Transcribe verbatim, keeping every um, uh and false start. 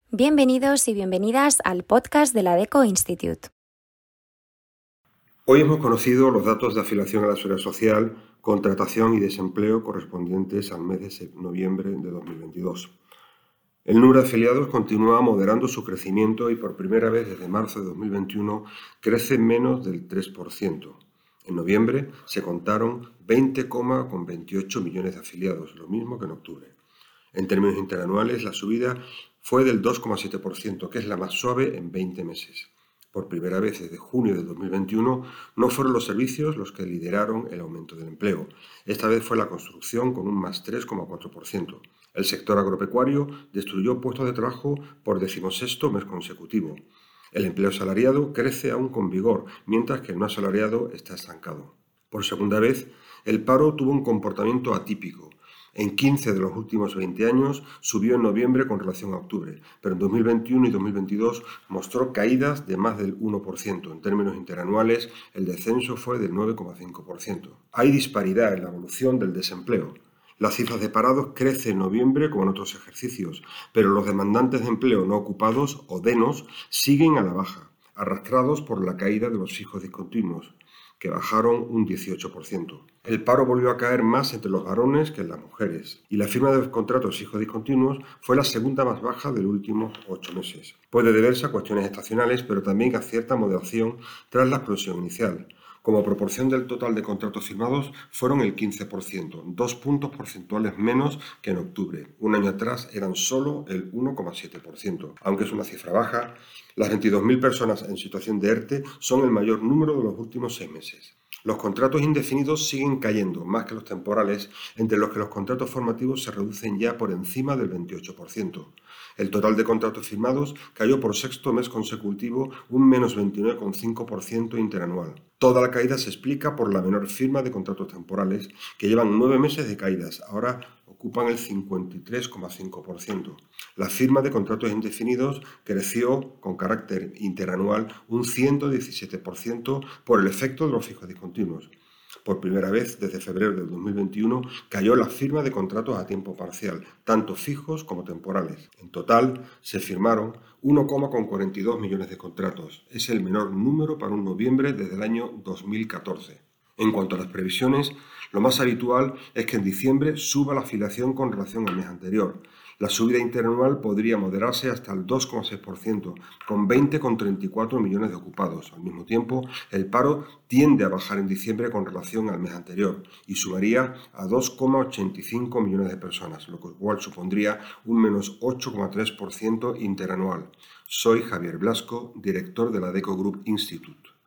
Bienvenidos y bienvenidas al podcast de la Adecco Institute. Hoy hemos conocido los datos de afiliación a la Seguridad Social, contratación y desempleo correspondientes al mes de noviembre de dos mil veintidós. El número de afiliados continúa moderando su crecimiento y por primera vez desde marzo de dos mil veintiuno crece menos del tres por ciento. En noviembre se contaron veinte coma veintiocho millones de afiliados, lo mismo que en octubre. En términos interanuales, la subida fue del dos coma siete por ciento, que es la más suave en veinte meses. Por primera vez desde junio de dos mil veintiuno, no fueron los servicios los que lideraron el aumento del empleo. Esta vez fue la construcción con un más tres coma cuatro por ciento. El sector agropecuario destruyó puestos de trabajo por decimosexto mes consecutivo. El empleo asalariado crece aún con vigor, mientras que el no asalariado está estancado. Por segunda vez, el paro tuvo un comportamiento atípico. En quince de los últimos veinte años subió en noviembre con relación a octubre, pero en dos mil veintiuno y dos mil veintidós mostró caídas de más del uno por ciento. En términos interanuales, el descenso fue del nueve coma cinco por ciento. Hay disparidad en la evolución del desempleo. Las cifras de parados crecen en noviembre como en otros ejercicios, pero los demandantes de empleo no ocupados, o DENOS, siguen a la baja, arrastrados por la caída de los fijos discontinuos, que bajaron un dieciocho por ciento. El paro volvió a caer más entre los varones que en las mujeres, y la firma de contratos fijos discontinuos fue la segunda más baja de los últimos ocho meses. Puede deberse a cuestiones estacionales, pero también a cierta moderación tras la explosión inicial. Como proporción del total de contratos firmados, fueron el quince por ciento, dos puntos porcentuales menos que en octubre. Un año atrás eran solo el uno coma siete por ciento. Aunque es una cifra baja, las veintidós mil personas en situación de ERTE son el mayor número de los últimos seis meses. Los contratos indefinidos siguen cayendo, más que los temporales, entre los que los contratos formativos se reducen ya por encima del veintiocho por ciento. El total de contratos firmados cayó por sexto mes consecutivo un menos veintinueve coma cinco por ciento interanual. Toda la caída se explica por la menor firma de contratos temporales, que llevan nueve meses de caídas, ahora ocupan el cincuenta y tres coma cinco por ciento. La firma de contratos indefinidos creció con carácter interanual un ciento diecisiete por ciento por el efecto de los fijos discontinuos. Por primera vez desde febrero del dos mil veintiuno cayó la firma de contratos a tiempo parcial, tanto fijos como temporales. En total se firmaron uno coma cuarenta y dos millones de contratos. Es el menor número para un noviembre desde el año dos mil catorce. En cuanto a las previsiones, lo más habitual es que en diciembre suba la afiliación con relación al mes anterior. La subida interanual podría moderarse hasta el dos coma seis por ciento, con veinte coma treinta y cuatro millones de ocupados. Al mismo tiempo, el paro tiende a bajar en diciembre con relación al mes anterior y sumaría a dos coma ochenta y cinco millones de personas, lo cual supondría un menos ocho coma tres por ciento interanual. Soy Javier Blasco, director de la Adecco Group Institute.